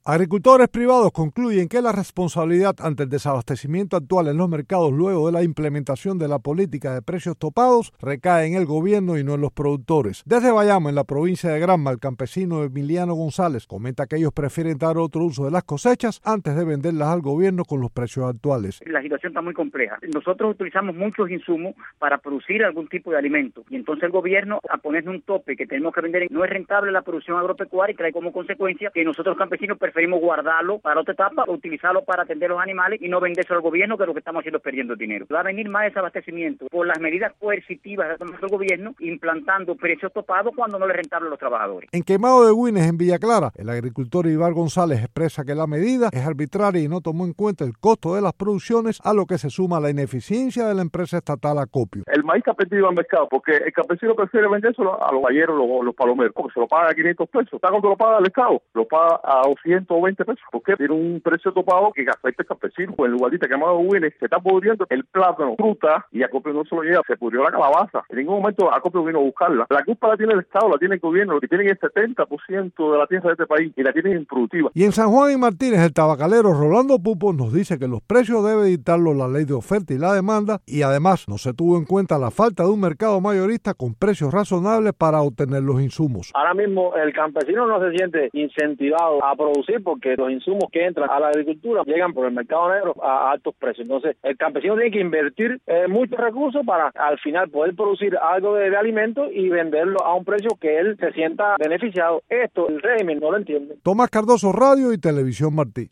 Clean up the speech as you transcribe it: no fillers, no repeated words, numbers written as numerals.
Agricultores privados concluyen que la responsabilidad ante el desabastecimiento actual en los mercados luego de la implementación de la política de precios topados recae en el gobierno y no en los productores. Desde Bayamo, en la provincia de Granma, el campesino Emiliano González comenta que ellos prefieren dar otro uso de las cosechas antes de venderlas al gobierno con los precios actuales. La situación está muy compleja. Nosotros utilizamos muchos insumos para producir algún tipo de alimento y entonces el gobierno, a ponerle un tope que tenemos que vender, no es rentable la producción agropecuaria y trae como consecuencia que nosotros campesinos preferimos guardarlo para otra etapa o utilizarlo para atender los animales y no vendérselo al gobierno, que lo que estamos haciendo es perdiendo dinero. Va a venir más desabastecimiento por las medidas coercitivas que toma el gobierno implantando precios topados cuando no le es rentable a los trabajadores. En Quemado de Güines, en Villa Clara, el agricultor Ibar González expresa que la medida es arbitraria y no tomó en cuenta el costo de las producciones, a lo que se suma la ineficiencia de la empresa estatal Acopio. El maíz que ha perdido al mercado, porque el campesino prefiere vendérselo a los galleros, los palomeros, porque se lo paga a 500 pesos. ¿Está cuánto lo paga el Estado? Lo paga a 220 pesos, porque tiene un precio topado que afecta al campesino. Pues en lugar de Quemado de Güines se está pudriendo el plátano, fruta, y Acopio no se lo lleva, se pudrió la calabaza. En ningún momento Acopio vino a buscarla. La culpa la tiene el Estado, la tiene el gobierno, lo que tienen el 70% de la tierra de este país y la tienen improductiva. Y en San Juan y Martínez, el tabacalero Rolando Pupo nos dice que los precios debe dictarlo la ley de oferta y la demanda, y además no se tuvo en cuenta la falta de un mercado mayorista con precios razonables para obtener los insumos. Ahora mismo el campesino no se siente incentivado a producir porque los insumos que entran a la agricultura llegan por el mercado negro a altos precios. Entonces el campesino tiene que invertir muchos recursos para al final poder producir algo de alimento y venderlo a un precio que él se sienta beneficiado. Esto el régimen no lo entiende. Tomás Cardoso, Radio y Televisión Martí.